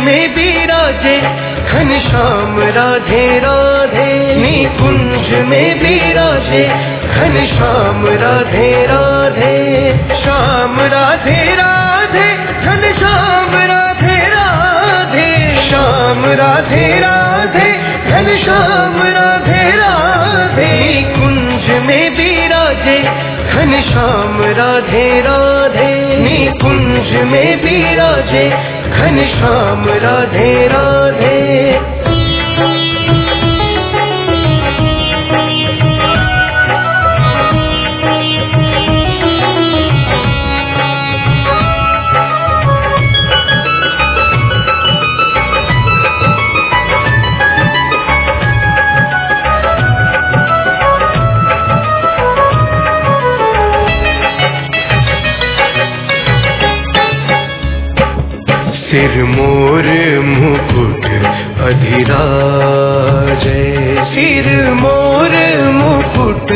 में बिराजे घनश्याम राधे राधे, निकुंज में बिराजे घनश्याम राधे राधे, श्याम राधे राधे घनश्याम राधे राधे, श्याम राधे राधे घनश्याम राधे राधे, निकुंज में बिराजे घनश्याम राधे राधे, निकुंज में बिराजे घनश्याम राधे राधे। सिर मोर मुकुट अधिराजे, सिर मोर मुकुट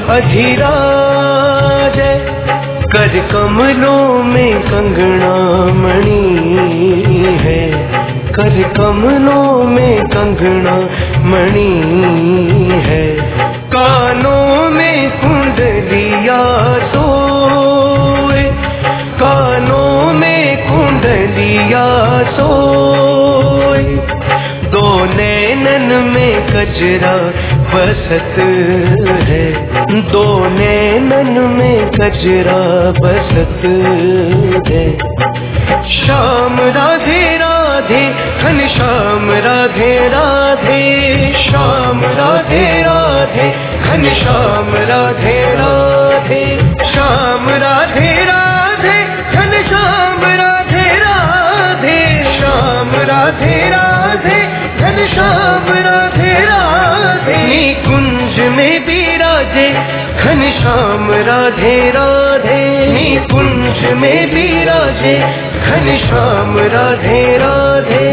अधिराजे, कर कमलों में कंगना मणि है, कर कमलों में कंगना मणि है, कानों में कुंडलिया सोए, कानों में कुंडलिया सोए, दो नैनन में कजरा बसत है, दो नैनन में कजरा बसत है, श्याम राधे राधे घनश्याम राधे राधे, श्याम राधे राधे घनश्याम राधे राधे, श्याम राधे राधे घनश्याम राधे राधे, श्याम राधे राधे घनश्याम राधे राधे, निकुंज में बिराजे घनश्याम राधे राधे, निकुंज में बिराजे घनश्याम राधे राधे।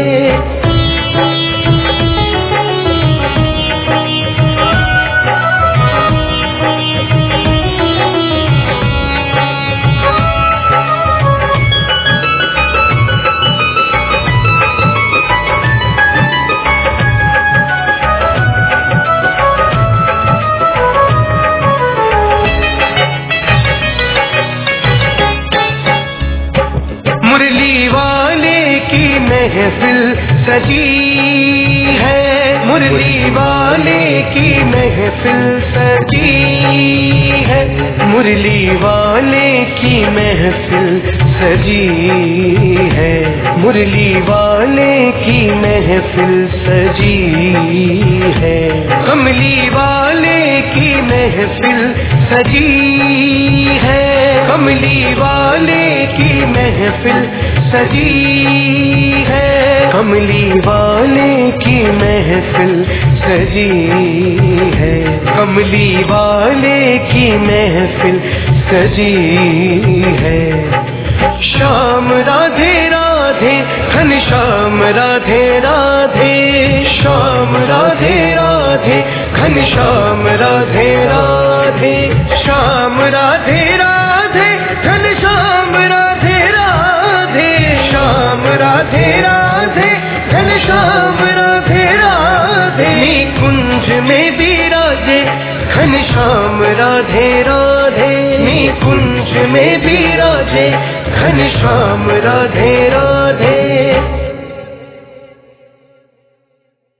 मुरली वाले की महफिल सजी है, मुरली वाले की महफिल सजी है, मुरली वाले की महफिल सजी है, मुरली वाले की महफिल सजी है, कमली वाले की महफिल सजी है, कमली वाले की महफिल सजी है, कमली वाले की महफिल सजी है, कमली वाले की महफिल सजी है, श्याम राधे राधे घनश्याम राधे राधे, श्याम राधे राधे घनश्याम राधे राधे, श्याम राधे राधे घनश्याम राधे राधे, श्याम राधे राधे घनश्याम राधे राधे, निकुंज में बिराजे घनश्याम राधे राधे, निकुंज में बिराजे घनश्याम राधे राधे।